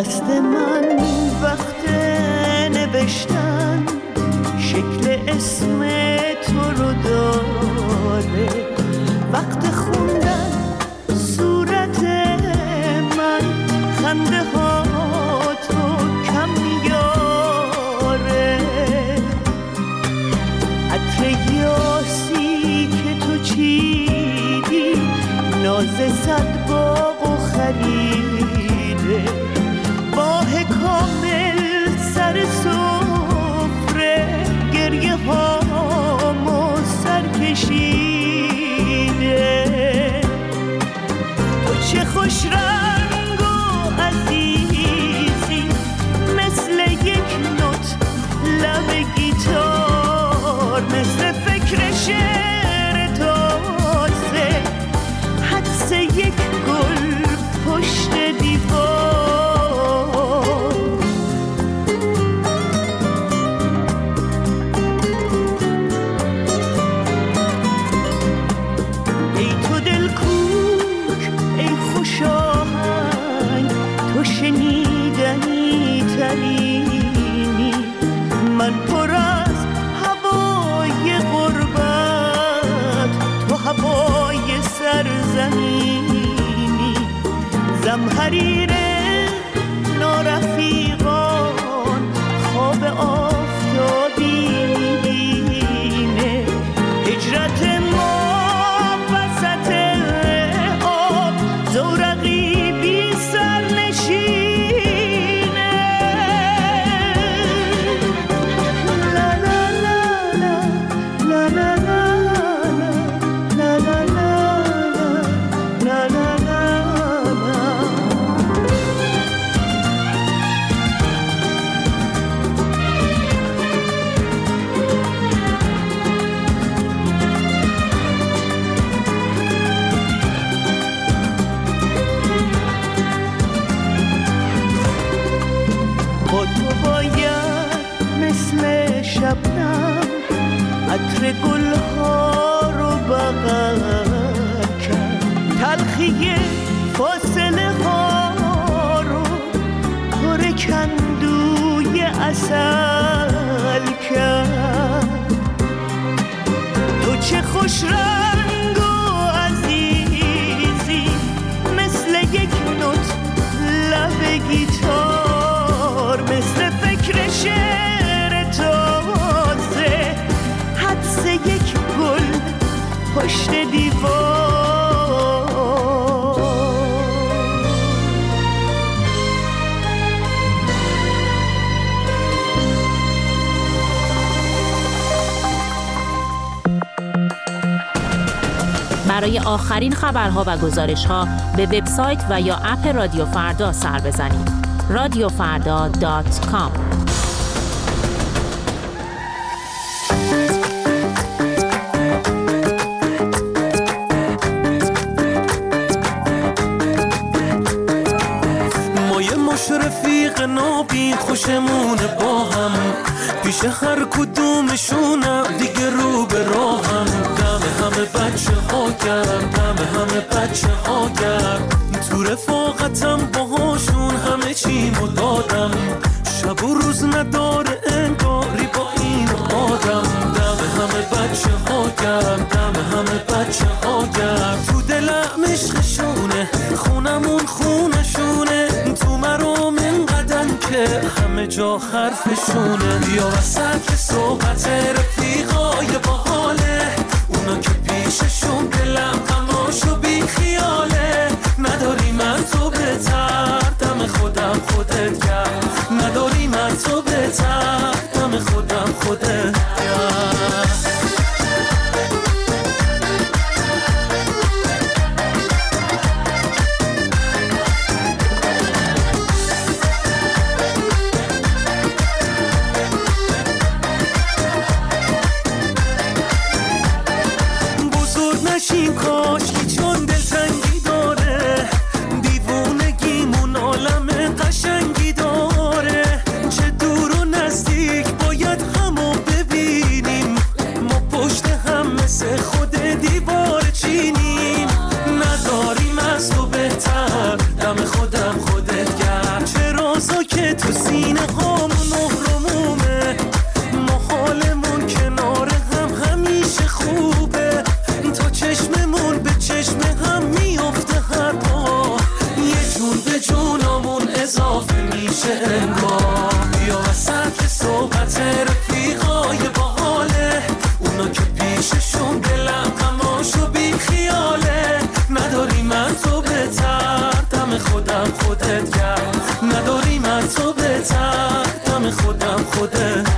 دست من وقت نوشتن شکل اسم تو رو داره، وقت خوندن صورت من خنده ها تو کم میاره، عطر یاسی که تو چیدی ناز صد باغ و خریده، ماه کامل سر سفره گریه هامو سر کشیده، تو چه خوش رنگ و عزیزی مثل یک نوت لب گیتار، مثل فکر شعر تازه حدس یک گل پشت دیوار. ای تو دل کوک، ای خوش آهنگ، تو شنیدنی ترینی، من پر از هوای غربت، تو هوای سرزمینی، زمهریر نارفیقان خواب آفتابی میبینه، هجرت ما وسط آب زورقی بی سر نشینه، لا لا لا لا لا لا لا لا لا لا. با تو باید مثل شبنم عطر گلها رو بغل کرد، تلخی فاصله ها رو پر کندوی عسل کرد، تو چه خوش رنگ و عزیزی مثل یک نوت لب گیتار، مثل فکر شعر تازه حدس یک گل پشت دیوار. برای آخرین خبرها و گزارش‌ها به وبسایت و یا اپ رادیو فردا سر بزنید. radiofarda.com. ما یه مش رفیق نابین خوشمونه با هم، پیش هر کدومشونم دیگه رو به راهم، دم همه بچه ها گرم، دم همه بچه ها گرم، تو رفاقتم باهاشون همه چیمو دادم، شب و روز نداره انگاری با این آدم، دم همه بچه ها گرم، دم همه بچه ها گرم، تو دلم عشقشونه، خونمون خونشونه، تو مرام اینقدر که همه جا حرفشونه، یا وسط صحبت رفیقای باحاله، اونا که پیششون دلم غماشو بی خیاله، نداری من تو بهتر دم خودم خودت گرم، نداری من تو بهتر دم خودم خودت گرم. خودم خودت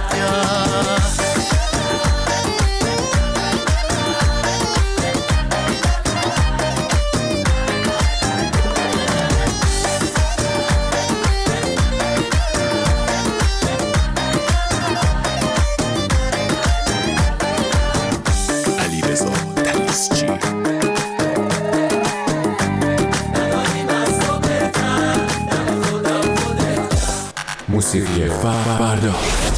موسیقی فردا.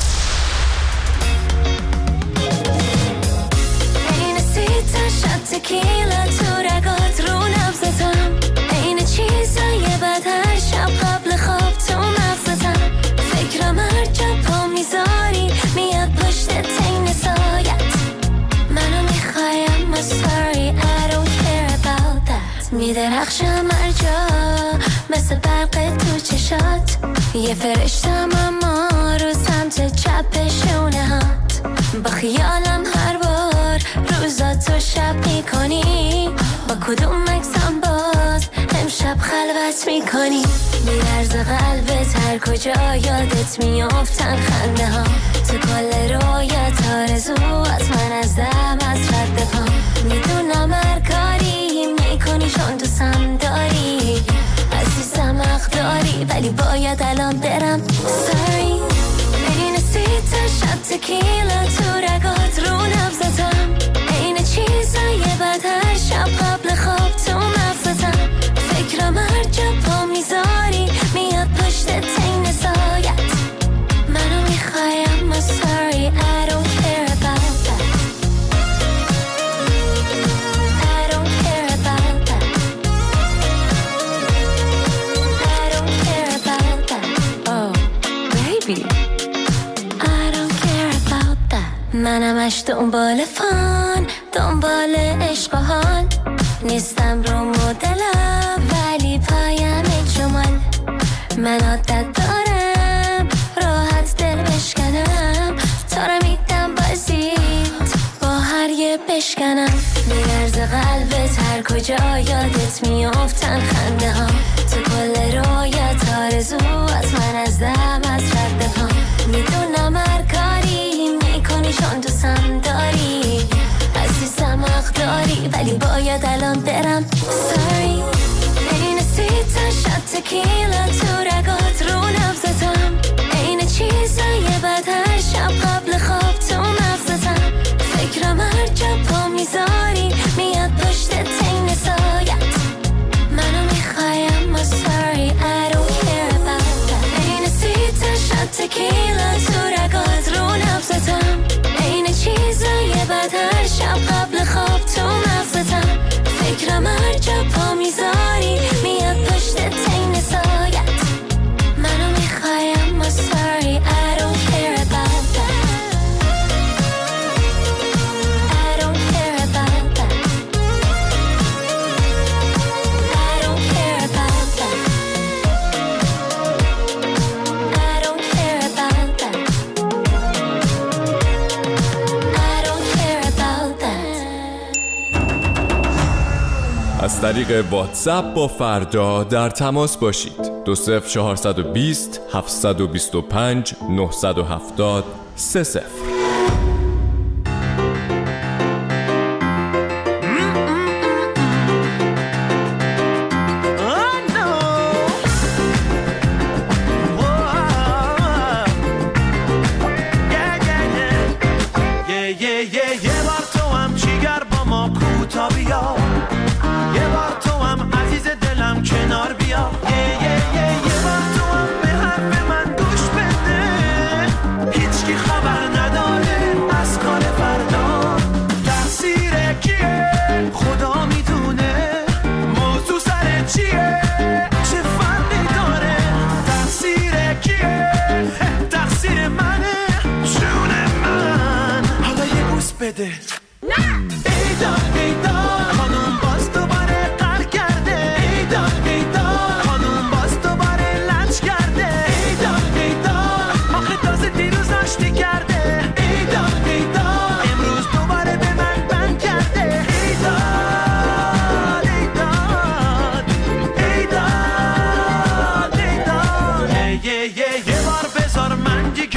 این سیتا شب تکیلا تو رگات رو نبزتم، این چیزای بد هر شب قبل خواب تو مغزتم، فکرم هر جا پا میذاری میاد پشت تین سایت، منو میخوایم sorry I don't care about that، میدرخشم هر جا مثل برق تو چشات، یه فرشتم اما رو سمت چپ شونه هات، با خیالم هر بار روزا تو شب میکنی، با کدوم مکسم باز امشب خلوت میکنی، میرز قلبت هر کجا یادت میافتن خنده ها، تو کل رویت آرزو از من از دم از رد پا، میدونم هر کاری میکنی چون دوستم داری، عزیزم حق داری ولی باید الان برم sorry، این سیتا شب تکیلا تو رگات رو نبزتم، این چیزای بد هر شب قبل خواب تو مغزتم، فکرم هر جا پا میذاری میاد پشت تین سایت، منو میخوایم sorry I don't care about that، I don't care about that، I don't care about that, oh baby I don't care about that، منمش دنبال فان دنبال عشق و حال، نیستم رو مدلم ولی پایم جمال، من عادت دارم راحت دل بشکنم، تا رو میدم بازیت با هر یه بشکنم، میرز قلبت هر کجا یادت میافتن خنده ها، تو کل رویت آرزو از من از دم از رد پا، میدونم هر کاری میکنی چون دوستم داری، عزیزم حق داری ولی باید الان برم sorry، این سیتا شب تکیلا تو رگات رو نبزتم، این چیزای بد هر شب قبل خواب تو مغزتم، فکرم هر جا پا میذاری میاد پشت تین سایت، منو میخوایم sorry I don't care about that، این سیتا شب تکیلا تو رگات رو نبزتم، این چیزای بد هر شب قبل خواب تو مغزتم، فکرم هر جا پا میذاری میاد پشت تین سایت، منو میخوایم sorry I don't care about that، I don't care about that، I don't care about that، I don't care about that، I don't care about that. از طریق واتساپ با فردا در تماس باشید. 20420 725 970 30. بده ایدان ایدان خانوم باز دوباره قهر کرده ایدان ایدان خانوم باز دوباره لنج کرده ایدان ایدان آخه تازه دیروز آشتی کرده ایدان ایدان امروز دوباره به من بند کرده ایدان ایدان ایدان ایدان یه بار بذار من دیگه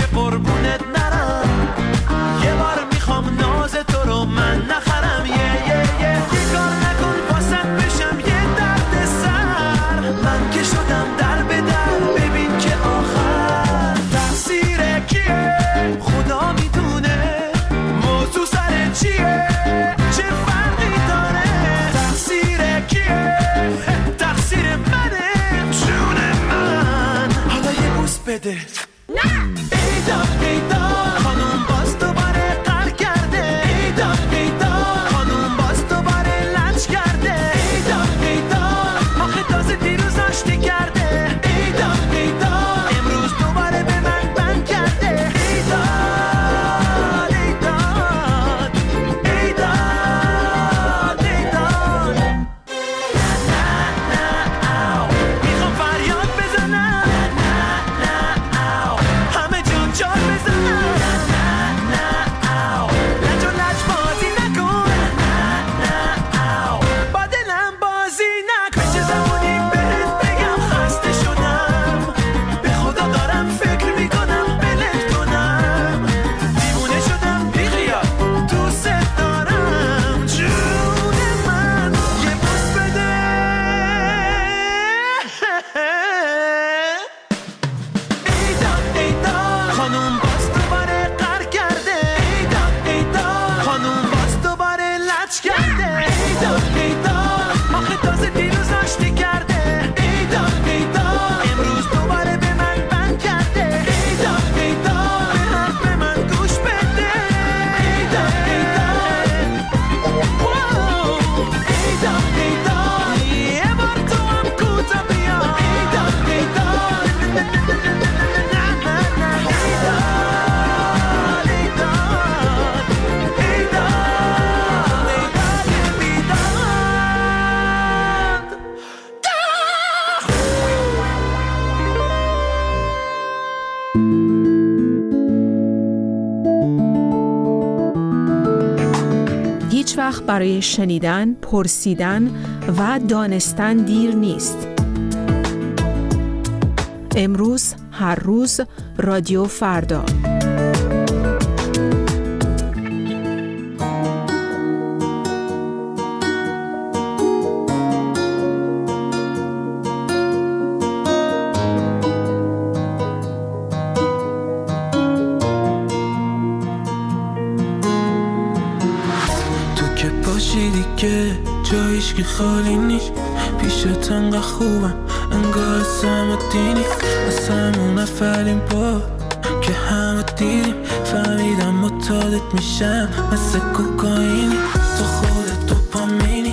هیچ وقت برای شنیدن، پرسیدن و دانستن دیر نیست. امروز، هر روز، رادیو فردا. که جایش که خالی نیست، پیشت انقدر خوبم انگار سم دینی، از همون اولین بار که همه دیدیم فهمیدم متعادت میشم مثل کوکائینی. تو خودت دوپامینی،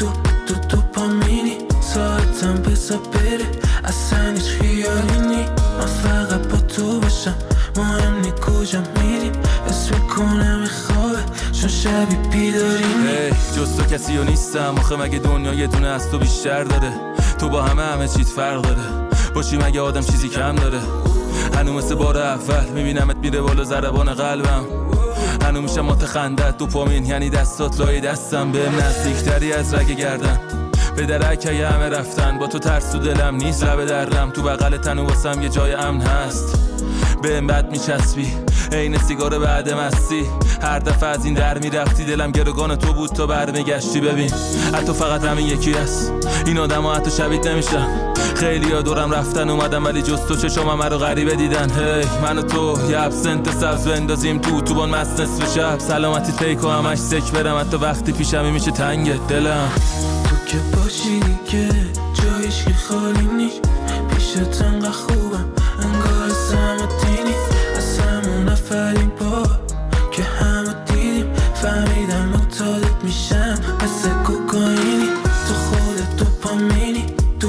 دوپامینی، ساعتم بزا بره اصلا هیچ خیالی نی. من فقط با تو باشم، مهم نی کجا میریم، اسم کنم خوابه چون شبی بیداریم. جز تو کسی و نیستم آخه، مگه دنیا یه دونه از تو بیشتر داره؟ تو با همه چیز فرق داره، باشی مگه آدم چیزی کم داره؟ هنو مثل بار اول میبینمت میره بالا ضربان قلبم، هنو میشم مات خندت دوپامین، یعنی دستات لای دستم بهم نزدیکتری از رگ گردن. به درک همه رفتن، با تو ترس تو دلم نیست لب درم، تو بغل تن و واسم یه جای امن هست. بهم بد میچسبی عین سیگار بعد مستی، هر دفعه از این در میرفتی دلم گروگان تو بود تا برمیگشتی. ببین حتی فقط همین یکی هست، این آدم ها حتی شبیه نمیشم. خیلی ها دورم رفتن اومدم ولی جز تو چشم همه رو غریبه دیدن. هی من و تو یه ابسنت سبز بندازیم تو بان مست نصف شب، سلامتی پیکو همش سک برم حتی وقتی پیشمی میشه تنگ دلم. تو که باشی دیگه جایش که خالی نیست، پیشت انقدر خوبم انگار سمتینی، از همون اولین بار که همه دیدیم فهمیدم متعادت میشم مثل کوکائینی. تو خودت دوپامینی،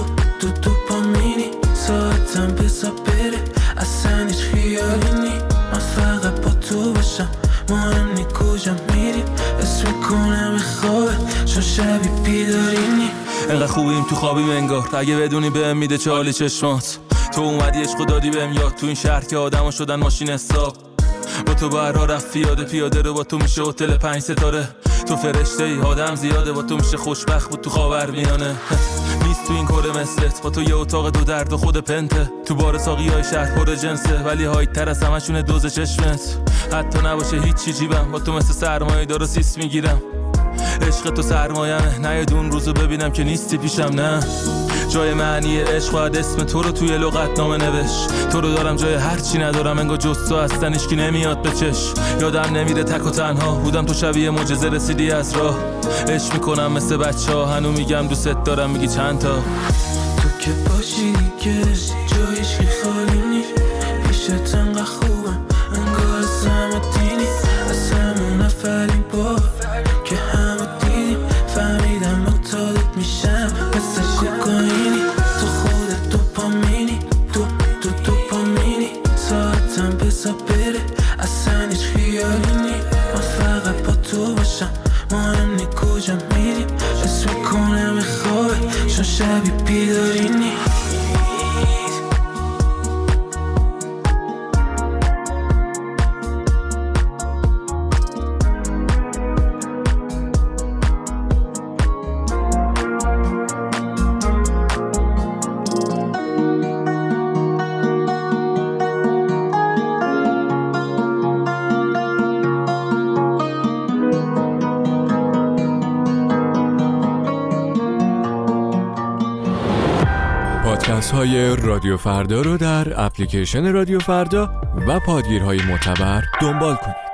دوپامینی، ساعتم بزا بره اصلا هیچ خیالی نی. من فقط با تو باشم، مهم نی کجا میریم، اسم کنم خوابه چون شبی بیدارینی. انقدر خوبیم تو خوابیم انگار، اگه بدونی بهم میده چالی چشمات. تو اومدی عشقو دادی بهم یاد، تو این شهر که آدما شدن ماشین حساب. با تو برا رفت پیاده رو، با تو میشه هتل 5 ستاره. تو فرشته ای آدم زیاده، با تو میشه خوشبخت بود تو خاورمیانه. نیست تو این کره مثلت، با تو یه اتاق دو درد و خود پنته. تو بار ساقیای شهر پر جنسه ولی هایت تر از همشونه دوز چشمت. حتی نباشه هیچی جیبم، با تو مثل سرمایه دارو سیس میگیرم. عشق تو سرمایمه، نه یه دون روزو ببینم که نیستی پیشم. نه جای معنی عشق باید اسم تو رو توی لغت نامه نوشت. تو رو دارم جای هر چی ندارم، انگار جز تو هستن هیچکی نمیاد به چش. یادم نمیره تک و تنها بودم، تو شبیه معجزه رسیدی از راه. عشق میکنم مثل بچه‌ها، هنو میگم دوست دارم میگی چند تا. تو که باشی دیگه جایش که خالی نیست، پیشت انقدر خوبم انگار سمتینی، از همون اولین بار که همه دیدیم فهمیدم متعادت میشم مثل کوکائینی. تو خودت دوپامینی، دوپامینی، ساعتم بزا بره اصلا هیچ خیالی نی. من فقط با تو باشم، مهم نی کجا میریم، اسم کنم خوابه چون شبی بیدارینی. پادکست های رادیو فردا رو در اپلیکیشن رادیو فردا و پادگیرهای معتبر دنبال کنید.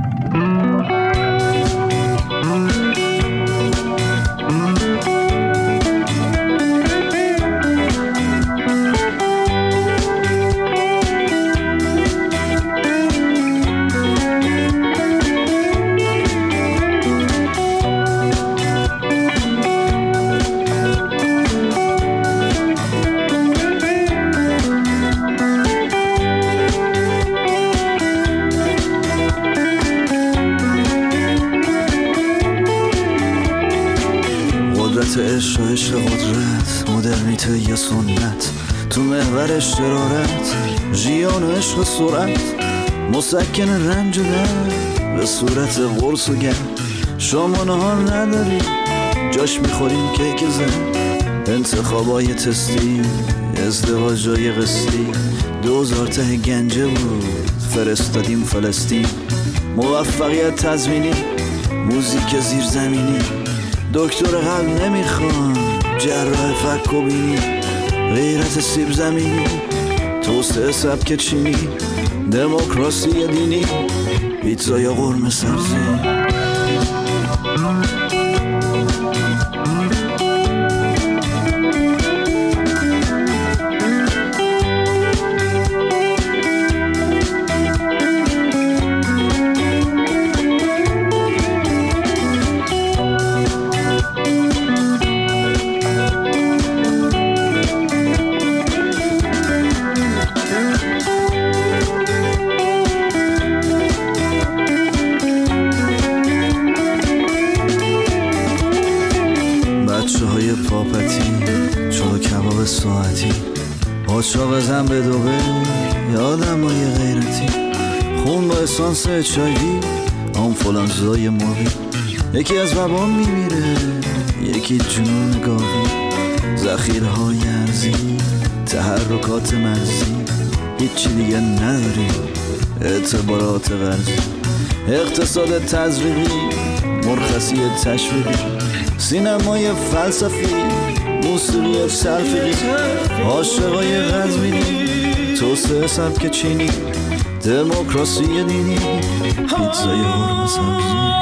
عشق و عشق قدرت، مدرنیته یا سنت، تو محور اشترارت، ژیان و عشق سرعت، مسکن رنج و درد به صورت قرص و گرد، شما نهار نداری جاش میخوریم کیک زن، انتخابای تستی، ازدواجای قسطی، 2000 ته گنجه بود فرستادیم فلسطین. موفقیت تضمینی، موزیک زیرزمینی، دکتر قلب نمیخوان، جراح فک و بینی، غیرت سیب زمینی، توسعه سبک چینی، دموکراسی دینی، پیتزا یا قرمه سبزی. ساعتی پاچاق زن به دوبه، یادم های غیرتی، خون با اسانس چایوی، آنفولانزای مرغی، یکی از وبا میمیره، یکی جنون گاوی، ذخیرهای ارزی، تحرکات مرزی، هیچی دیگه نداریم، اعتبارات غرزی، اقتصاد تزریقی، مرخصی تشویقی، سینمای فلسفی، موسیقی سلفی، عاشقای قزوینی، توسعه سبک چینی، دموکراسی دینی، پیتزای قرمه سبزی.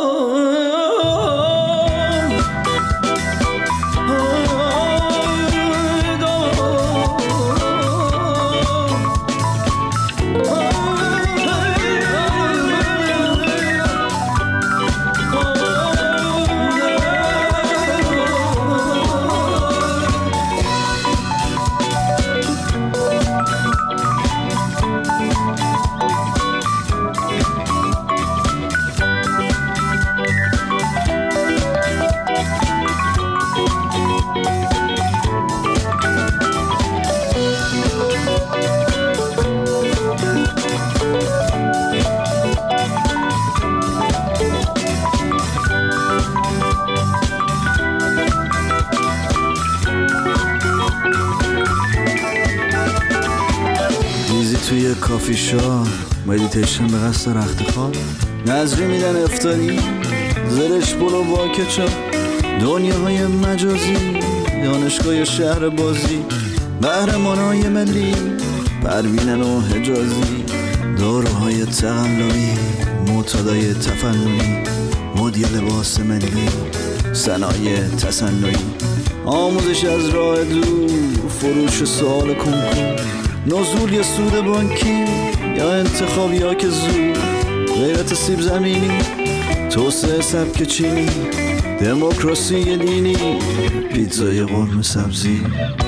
توی کافی شا، مدیتیشن به قصد رخت خواب، نظری میدن افطاری، زرش برو با کچا، دنیاهای مجازی، دانشگاه شهر بازی، قهرمانای ملی، پروینن و حجازی، داروهای تقلبی، معتادای تفننی، مدی لباس ملی، صنایع تصنعی، آموزش از راه دور، فروش سوال کنکور، نزول یا سود بانکی یا انتخاب یا که زود، غیرت سیب زمینی، توسعه سبک چینی، دموکراسی دینی، پیتزای قرمه سبزی.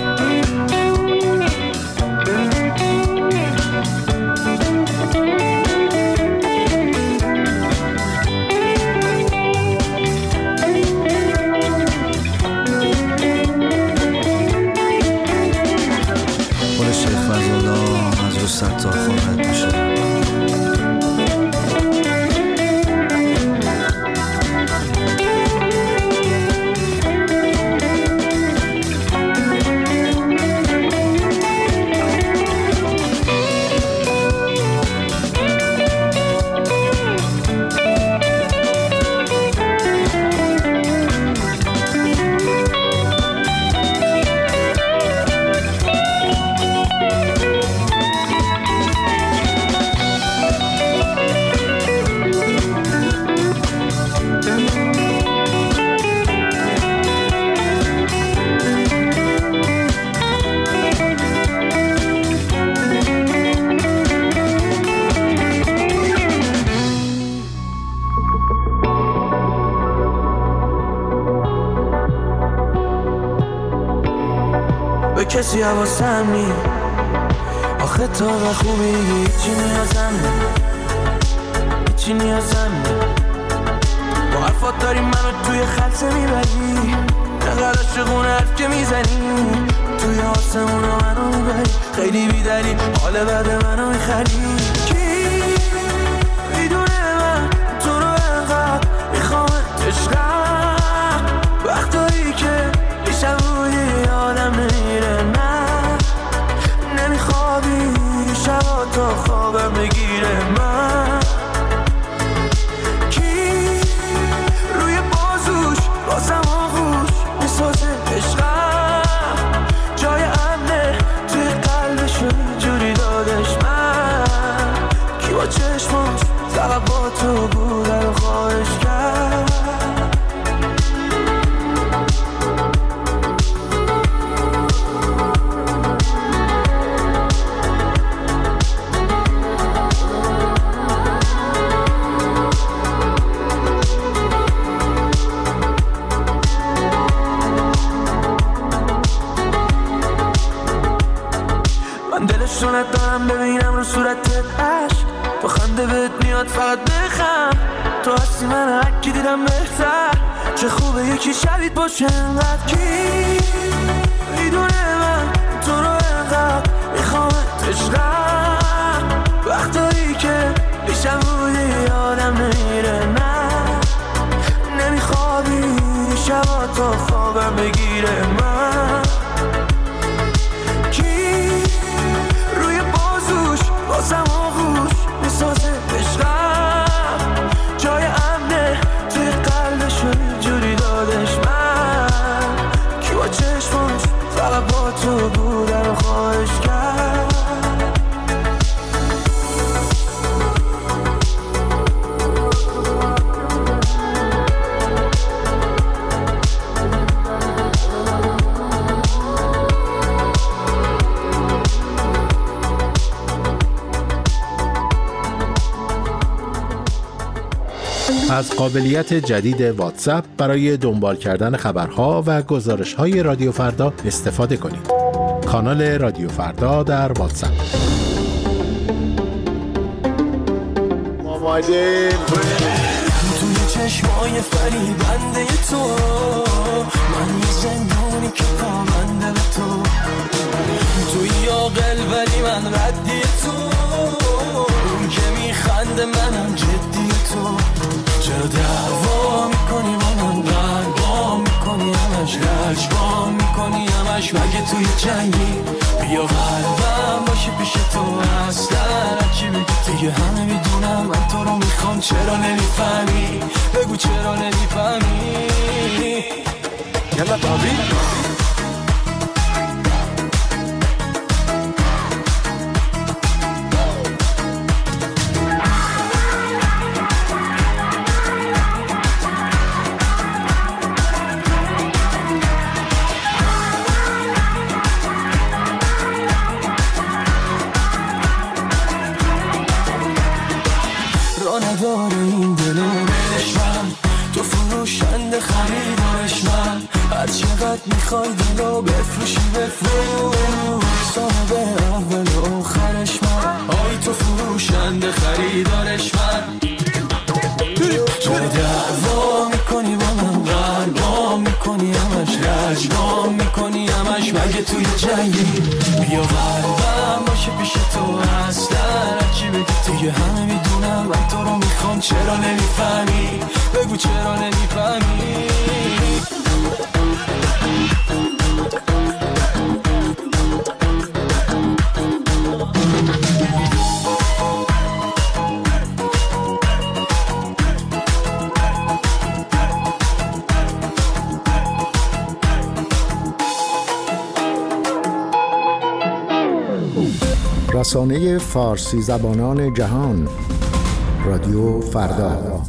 تا خواهد میشه. کسی حواسم نی آخه تا و خوبی هیچی نیازم نی هیچی نیازم نی با حرفات داری منو توی خلصه میبری نقل عاشقون حرف که میزنی توی آسمون منو میبری خیلی بیدلی حال بعد منو میخری کی میدونه من تو رو انقدر میخوام چشماش فقط با تو بوده رو خواهش کرد. دلشونت دارم ببینم رو صورتت عشق، با خنده بهت میاد فقط بخم. تو هستی من هرکی دیدم بهتر، چه خوبه یکی شبیت باشه انقدر. کی میدونه من تو رو انقدر میخوامت عشقم، وقتایی که پیشم بودی آدم نمیره، نه نمیخوابی شبا تا خوابم بگیره. من بازم آغوش میسازه عشقم، جای امنه توی قلبش و جوری دادش. من کی با چشماش فقط با تو بوده رو خواهش کرد. از قابلیت جدید واتساپ برای دنبال کردن خبرها و گزارش‌های رادیو فردا استفاده کنید. کانال رادیو فردا در واتساپ. توی چشمای فریبنده تو، من یه زندانی که پابنده به تو. توی عاقل ولی من ردی تو، اون که میخنده منم جدی تو. چرا دعوا میکنی منم قلبا میکنی همش، لجبا میکنی همش، مگه توی جنگی بیا قلبم باشه پیش تو. اصلا چی بگی دیگه همه میدونم من تو رو میخوام، چرا نمیفهمی بگو چرا نمیفهمی. یلا بابی نداره این دل من، تو فروشنده خریدارش من. هر چقدر میخوای دلو بفروشی بفروش، صاحب اول و آخرش من. آی تو فروشنده خریدارش من. تو دعوا میکنی با من، قلبا میکنی همش، لجبا میکنی همش، مگه توی جنگی بیا قلبم باشه پیش تو. اصلا چی بگی دیگه همه میدونم من تو رو میخوام، چرا نمیفهمی بگو چرا نمیفهمی. رسانه فارسی زبانان جهان، رادیو فردا.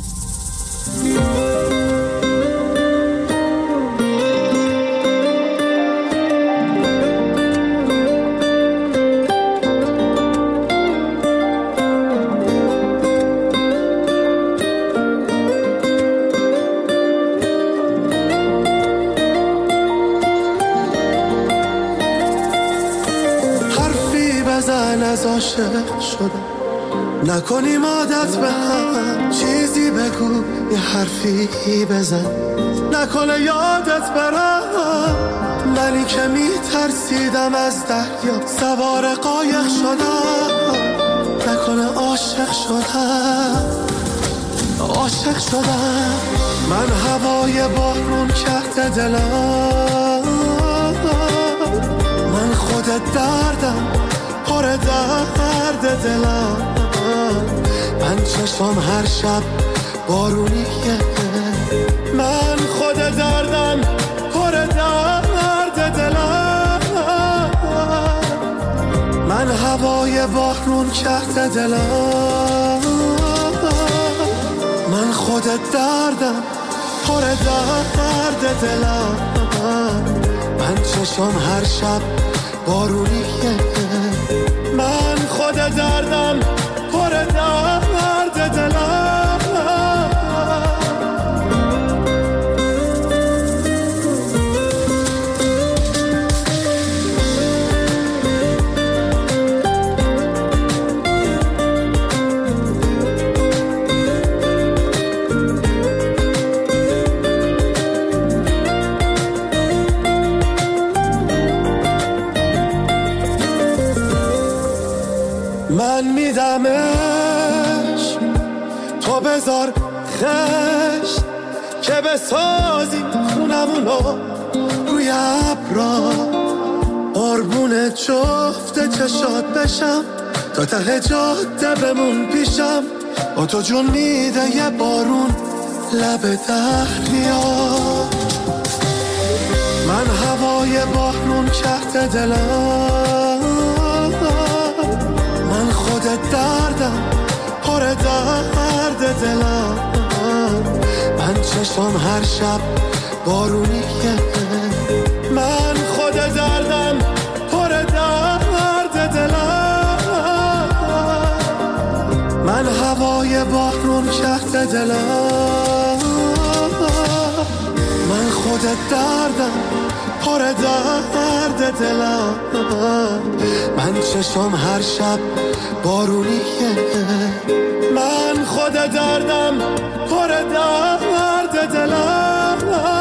از عاشق شدم، نکنیم عادت به هم. چیزی بگو یه حرفی بزن، نکنه یادت برم. منی که میترسیدم از دریا سوار قایق شدم، نکنه عاشق شدم. عاشق شدم من، هوای بارون کرده دلم. من خودت دردم، پر درد دلم. من چشم هر شب بارونیه، من خود دردم، پر درد دلم. من هوای بارون کرده دلم، من خودت دردم پر درد دلم، من چشم هر شب بارونیه، من خودت دردم پر درد دلم. من میدمش تو بذار خشت که بسازیم خونمونو روی ابرا، قربون جفت چشات بشم تا ته جاده بمون پیشم، با تو جون میده یه بارون لب دریا. من هوای بارون کرده دلم، من خودت دردم پر درد دلم، من چشم هر شب بارونیه، من خودت دردم پر درد دلم، من هوای بارون کرده دلم، من خودت دردم پر درد دلم، من چشم هر شب بارونیه، من خودت دردم پر درد دلم.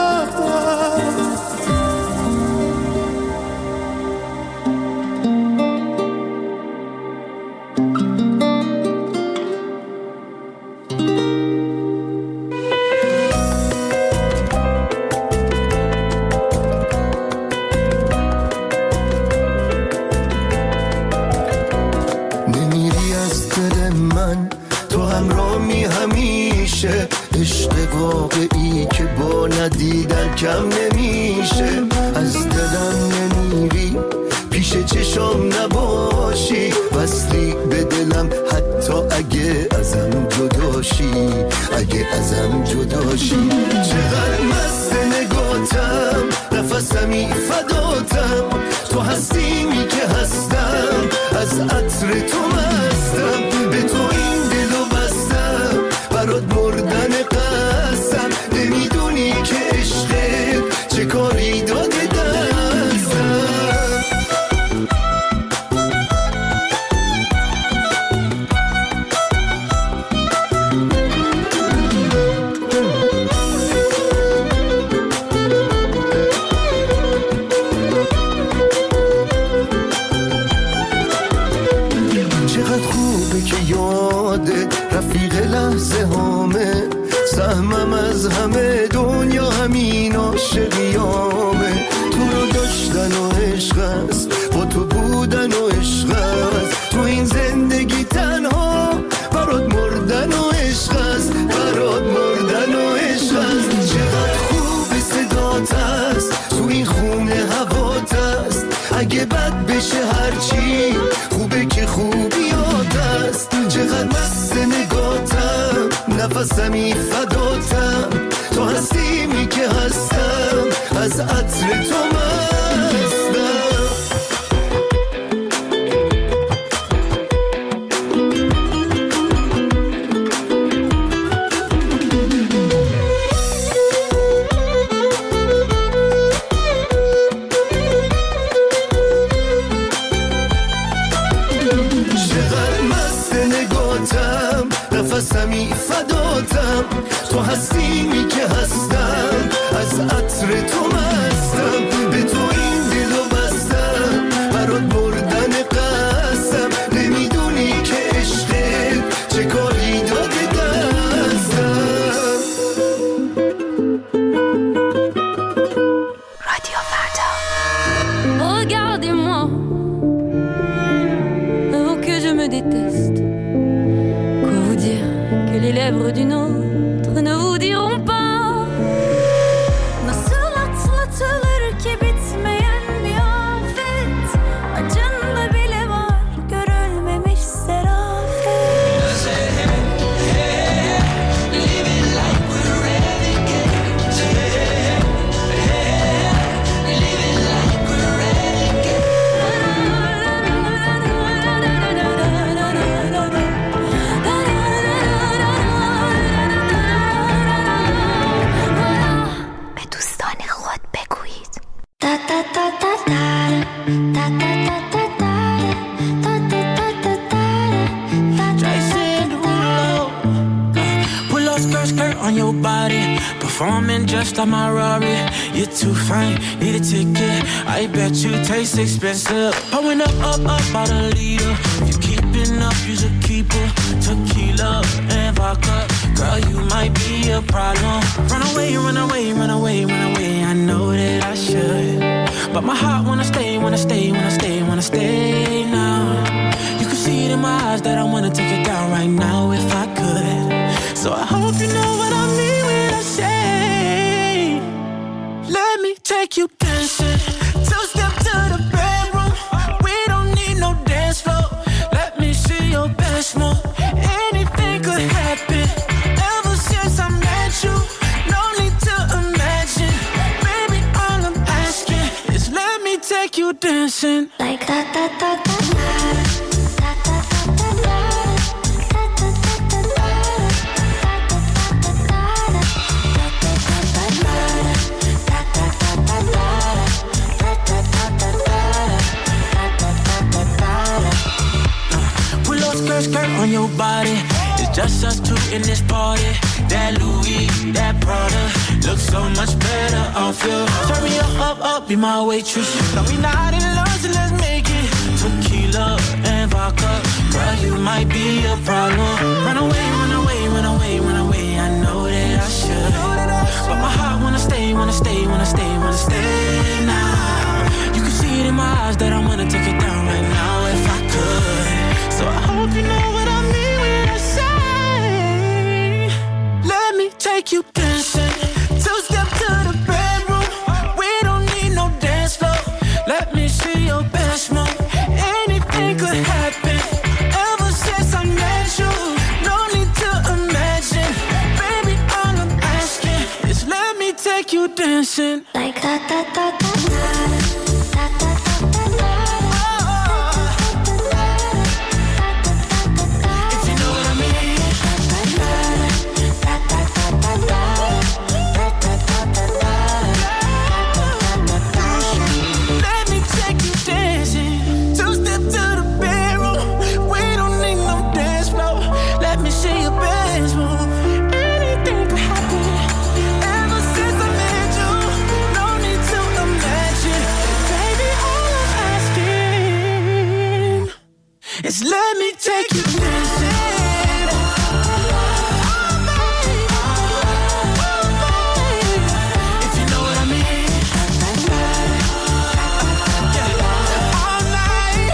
عشق واقعی که با ندیدن کم نمیشه، از دلم نمیری پیش چشام نباشی، وصلی به دلم حتی اگه ازم جداشی، اگه ازم جداشی. چقدر مست نگاتم نفسمی فداتم، تو هستیمی که هستم، از عطر تو مستم، به تو این دلو بستم، برات مردن قسم، نمیدونی که عشقت چه کاری داده دستم. چقدر خوبه که یادت رفیق لحظه هامه، سهمم از همه دنیا همین عاشقیامه، تو رو داشتن و عشق است، با تو بودن و عشق است، تو این زندگی تنها برات مردن و عشق است، برات مردن و عشق است. چقدر خوب صدات است، تو این خونه هوات است، اگه بد بشه هرچی خوبه که خوبیات است. چقدر مست نگاتم نفسمی فداتم، تو هستیمی که هستم، از عطر تو مستم. چقدر مست نگاتم نفسمی فداتم، تو هستیمی که هستم، از عطر تو مستم، به تو این دلو بستم، برات مردن قسم، نمیدونی که عشقت چه کاری داده دستم. رادیو فردا. Regardez-moi, oh que je me déteste. Quoi vous dire que les lèvres d'une autre ne vous diront pas. Nasıl atlatılır ki bitmeyen bir afet, acında bile var skirt, skirt on your body, performing just like my Rari. You're too fine, need a ticket. I bet you taste expensive. Pouring up, up, up, about a liter. If you keeping up, you should keep it. Tequila and vodka, girl, you might be a problem. Run away, run away, run away, run away. I know that I should, but my heart wanna stay, wanna stay, wanna stay, wanna stay now. You can see it in my eyes that I wanna take it down right now if I could. So I hope you know what I mean when I say, let me take you dancing. Two-step to the bedroom. We don't need no dance floor. Let me see your best move. Anything could happen. Ever since I met you, no need to imagine. Baby, all I'm asking is let me take you dancing. Like that, that, that, that, that. Skirt, skirt on your body. It's just us two in this party. That Louis, that Prada looks so much better off you. Turn me up, up, be my waitress. No, we not in love, so let's make it. Tequila and vodka, girl, you might be a problem. Run away, run away, run away, run away. I know that I should, but my heart wanna stay, wanna stay, wanna stay, wanna stay now. You can see it in my eyes that I wanna take it down right now if I could. So I hope you know what I mean when I say, let me take you dancing. Two-step to the bedroom. We don't need no dance floor. Let me see your best move. Anything could happen. Ever since I met you, no need to imagine. Baby, all I'm asking is let me take you dancing. Like that, that, that, that, that. It's let me take you dancing. If you know what I mean. All night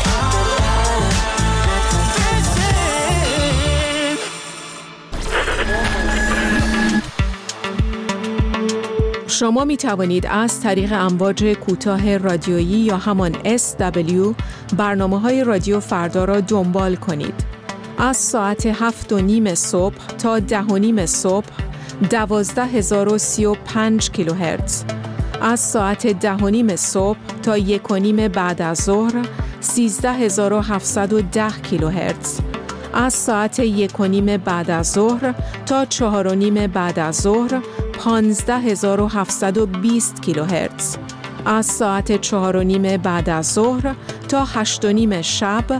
dancing. شما می توانید از طریق امواج کوتاه رادیویی یا همان SW برنامه‌های رادیو فردا را دنبال کنید. از ساعت 7:30 صبح تا 10:30 صبح 12035 کیلوهرتز. از ساعت 10:30 صبح تا 1:30 بعد از ظهر 13710 کیلوهرتز. از ساعت 1:30 بعد از ظهر تا 4:30 بعد از ظهر 15720 کیلوهرتز. از ساعت 4:30 بعد از ظهر تا 8:30 شب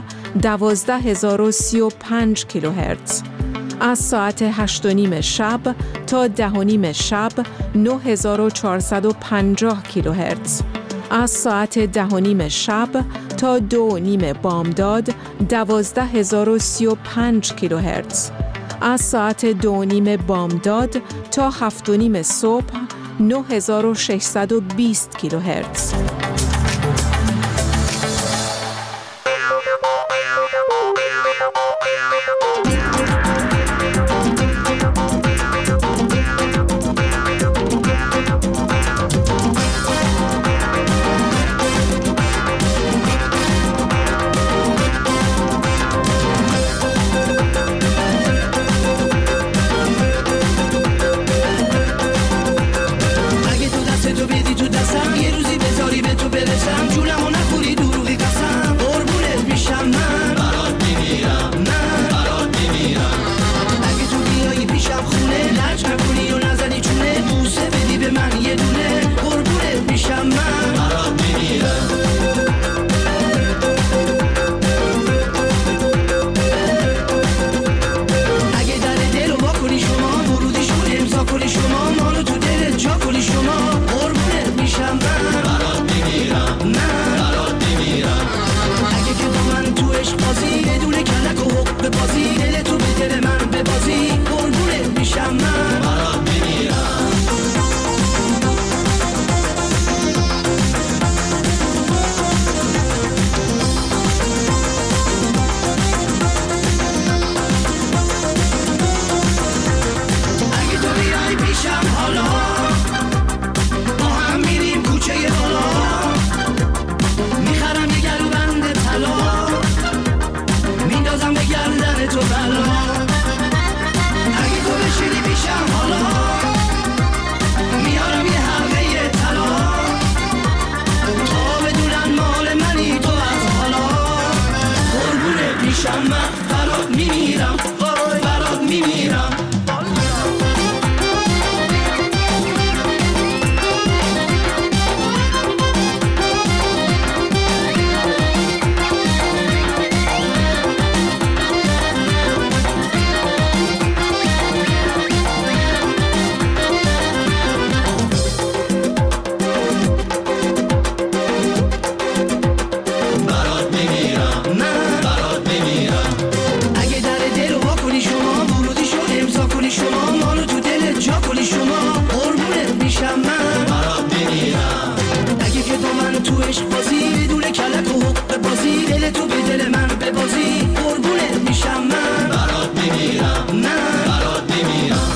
12035 کیلوهرتز. از ساعت 8:30 شب تا 10:30 شب 9450 کیلوهرتز. از ساعت 10:30 شب تا 2:30 بامداد 12035 کیلوهرتز. از ساعت 2:30 بامداد تا 7:30 صبح 9620 کیلوهرتز. اگه تو دست تو بدی تو دستم یه روزی بذاری کلی شما، مانو تو دلت جا کلی شما، قربونت میشم من برات بمیرم. اگه که تو من تو عشق بازی بدون کلک و حق بازی، دل تو به دل من ببازی، قربونت میشم من برات بمیرم، من برات بمیرم.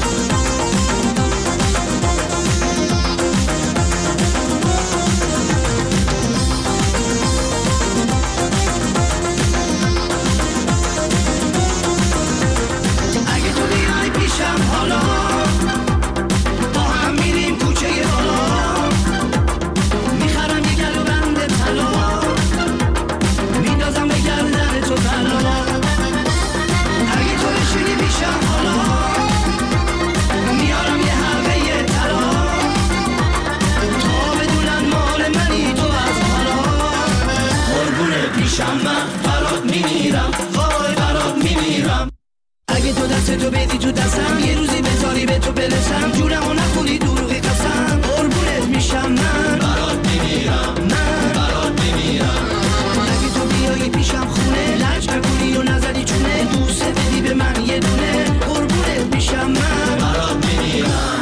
اگه تو بیای پیشم حالا، با هم میریم کوچه بالا، میخرم یه گلو بند طلا، میندازم به گردن تو طلا. اگه تو بشینی پیشم حالا، میارم یه حلقه طلا، تا بدونن مال منی تو از حالا. قربونه پیشم من برات میمیرم، وای برات میمیرم. اگه تو دستتو بدی تو دستم، یه روزی بذاری به تو برسم، جونمو نخونی دروغی قسم، قربونت میشم من برات میمیرم، من برات میمیرم. اگه تو بیایی پیشم خونه، لج نکنی و نزدی چونه، بوسه بدی به من یه دونه، قربونت میشم من برات میمیرم.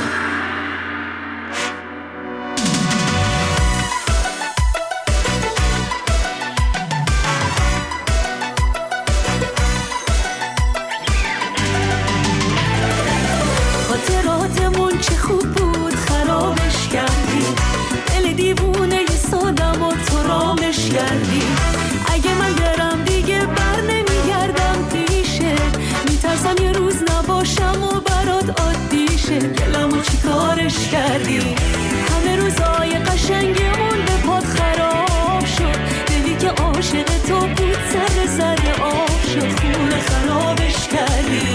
خاطراتمون چه خوب بود خرابش کردی، دل دیوونه ی سادم و تو رامش کردی. اگه من برم دیگه بر نمیگردم پیشه، میترسم یه روز نباشم و برات عادیشه. دلمو چی کارش کردی، همه روزای قشنگمون به پات خراب شد، دلی که عاشق تو بود سر آب شد، خونه خرابش کردی.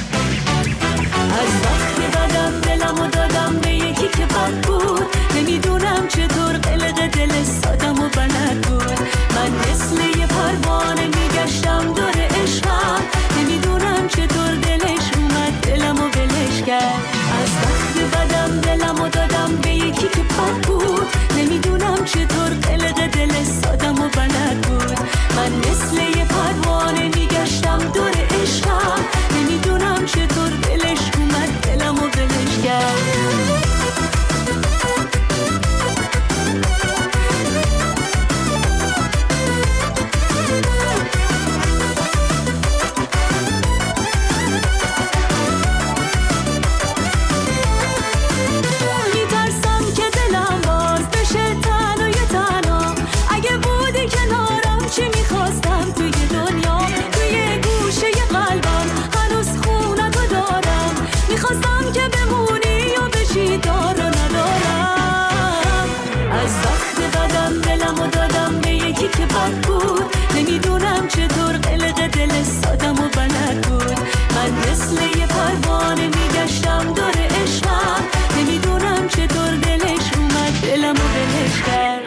از وقتی بدم دلمو دادم به یکی که بد بود، نمیدونم چطور قلق دل سادم و بلد بود. من مثل یه پروانه میگشتم دور عشقم، نمیدونم چطور دلش اومد دلمو ولش کرد. از وقتی بدم دلمو دادم به یکی که بد بود، نمیدونم چطور قلق دل سادم و بلد بود. من مثل یه پروانه میگشتم دور عشقم، نمیدونم چطور دلش اومد دلمو ولش کرد. میترسم که دلم باز بشه تنها یه تنها، اگه بودی کنارم چی میخواستم توی دنیا. توی گوشه ی قلبم هنوز خونتو دارم، میخواستم که بمونی و بشی دار و ندارم. از وقت بدم دلمو دادم به یکی که بد بود، نمیدونم چطور قلق دل سادم و بلد بود. من مثل یه پروانه میگشتم دور عشقم، نمیدونم چطور دلش اومد دلمو ولش کرد.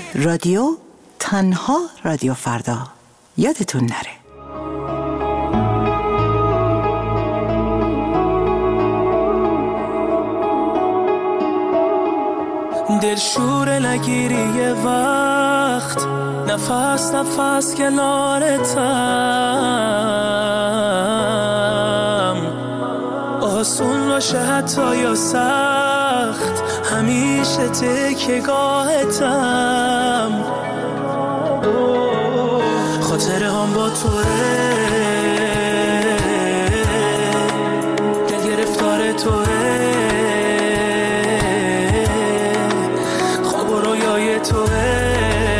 رادیو تنها رادیو فردا یادتون نره. دلشور نگیری یه وقت، نفس نفس کنارتم، آسون باشه حتی یا سخت، همیشه تکیه‌گاهتم، خاطره هم با توه، دل گرفتار توه، خواب و رویای توه،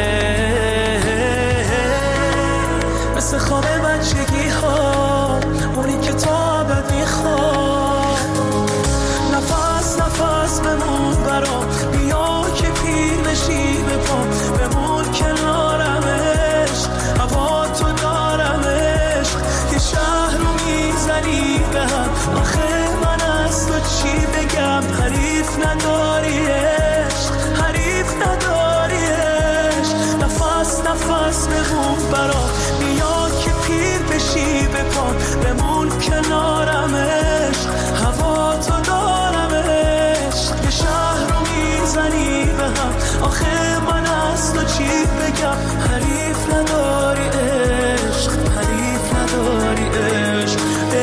مثل خواب بچگی ها، اونی که تا ابد میخواد، نفس نفس بمون برام، بیا که پیر بشی به پام، بمون کنارمش، هوا تو دارمش، یه شهر رو میزنی به هم، آخه من از تو چی بگم، حریف نداریش، حریف نداریش، نفس نفس بمون برام، بیا که پیر بشی به پام، بمون کنارمش، هوا تو دارمش، یه شهر رو میزنی به هم، آخه من از تو چی بگم، حریف نداری عشق، حریف نداری عشق.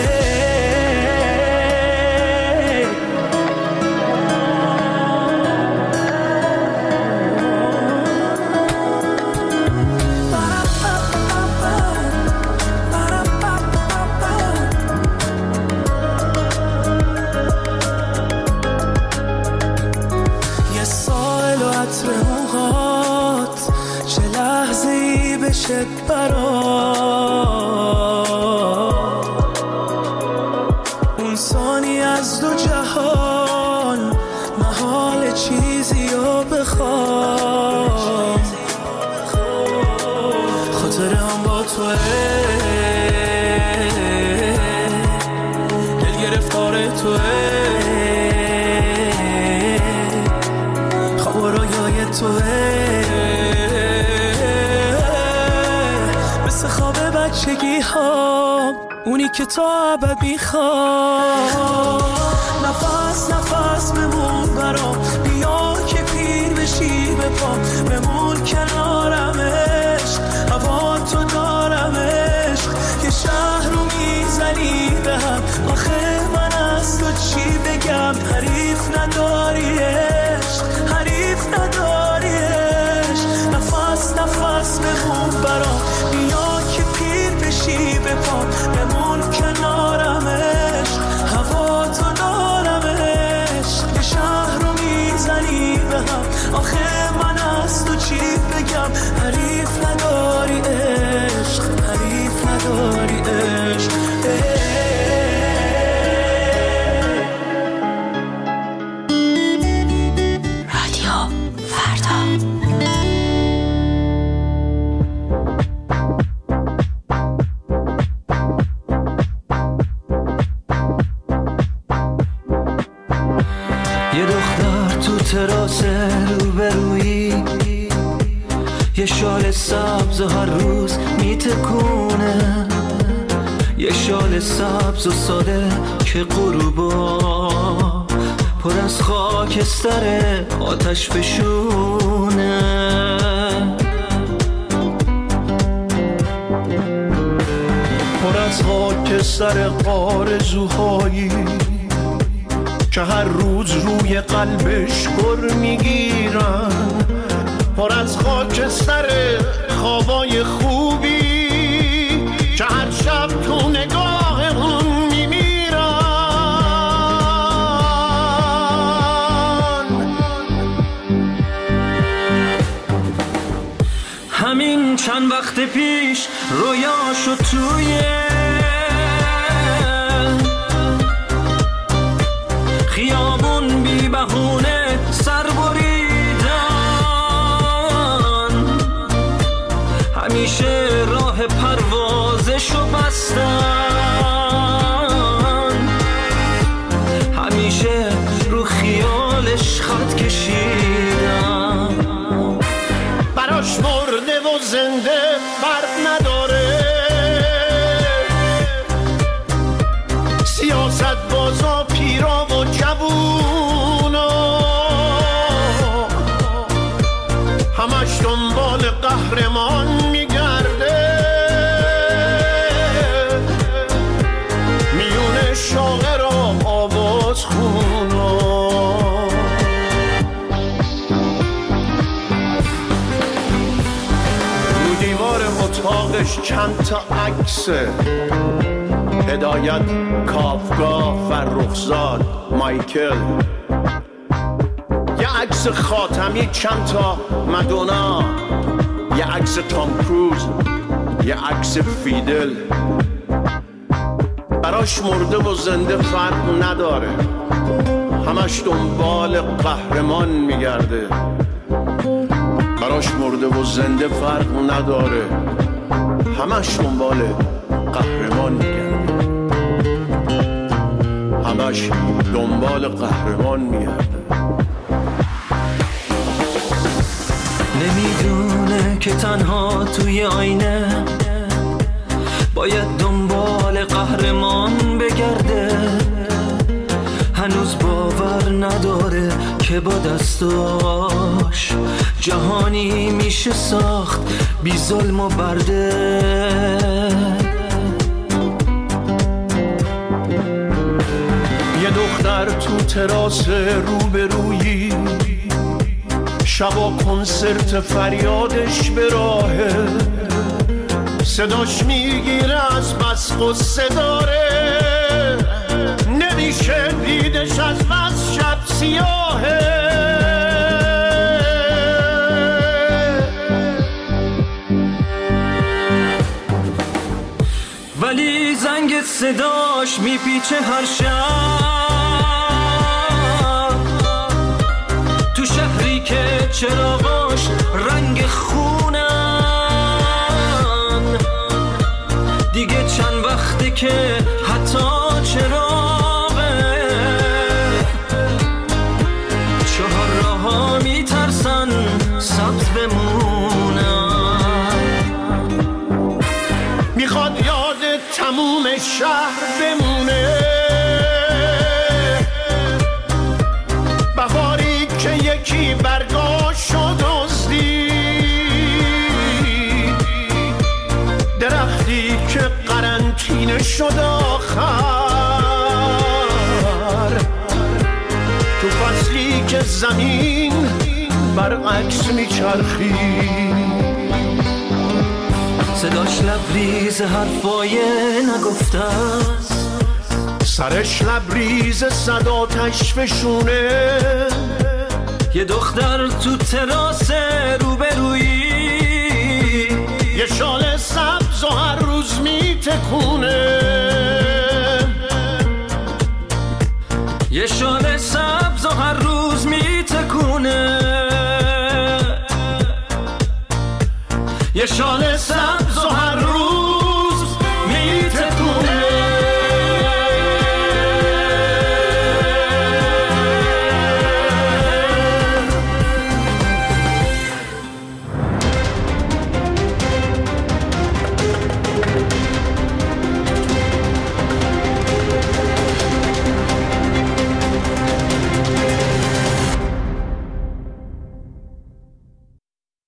یه سال و عطر موهات، چه لحظه ای بشه برات، اون ثانی از دو جهان، محال چیزی رو بخوام، خاطره هم با توه، دل گرفتار توه، خواب و رویای توه، مثل خواب بچگی ها، اونی که تا ابد میخواد، نفس نفس بمون برام، بیا که پیر بشی به پام، بمون کنارمش، هوا تو دارمش، یه شهر رو میزنی به هم، آخه من از تو چی بگم، حریف نداریش، حریف نداریش، نفس نفس بمون برام، بیا که پیر بشی به پام، بمون کنارمش، هوا تو دارمش، یه شهر رو میزنی به هم، آخه من از تو چی بگم، حریف نداری عشق، حریف نداری عشق. رادیو فردا. یه دختر تو تراس روبرویی، یه شال سبز و هر روز میتکونه، یه شال سبز و ساده که غروبا پر از خاکستر آتش فشونه، پر از خاکستر آرزوهایی که هر روز روی قلبش گر میگیرن، پر از خاکستر خوابای خوبی که هر شب تو نگاهمون میمیرن، همین چند وقت پیش رویاشو توی خیابون بی بهونه سر بریدن، همیشه راه پروازشو بستن، همیشه رو خیالش خط کشیدن، براش مرده و زنده فرق نداره. سیاست بازا پیرا و جوونا همش دنبال قهرمان میگرده. میونه شاعر و آواز خونا رو دیوار اتاقش چند تا عکسه، هدایت، کافکا، فرخزاد، مایکل، یه عکس خاتمی، چند تا مدونا، یه عکس تام کروز، یه عکس فیدل. براش مرده و زنده فرق نداره، همش دنبال قهرمان میگرده. براش مرده و زنده فرق نداره، همش دنبال قهرمان میگرده. همش دنبال قهرمان میگرده. نمیدونه که تنها توی آینه باید دنبال قهرمان بگرده. هنوز باور نداره که با دستاش جهانی میشه ساخت بی ظلم و برده. یه دختر تو تراس روبرویی، شبا کنسرت فریادش به راهه، صداش میگیره از بس قصه داره. نمیشه دیدش از بس شب سیاهه. ولی زنگ صداش میپیچه هر شب تو شهری که چراغاش رنگ خونن. دیگه چند وقته که حتی چراغه چهار راه‌ها میترسن سبز بمونن. میخواد یاد تموم شهر بمونه، بهاری که یکی برگاشو دزدی، درختی که قرنطینه شد آخر، تو فصلی که زمین برعکس میچرخی. صداش لبریز حرفای نگفته است، سرش لبریز صدا تشفشونه. یه دختر تو تراس روبرویی، یه شال سبز و هر روز میتکونه. یه شال سبز و هر روز میتکونه. یه شال سبز و هر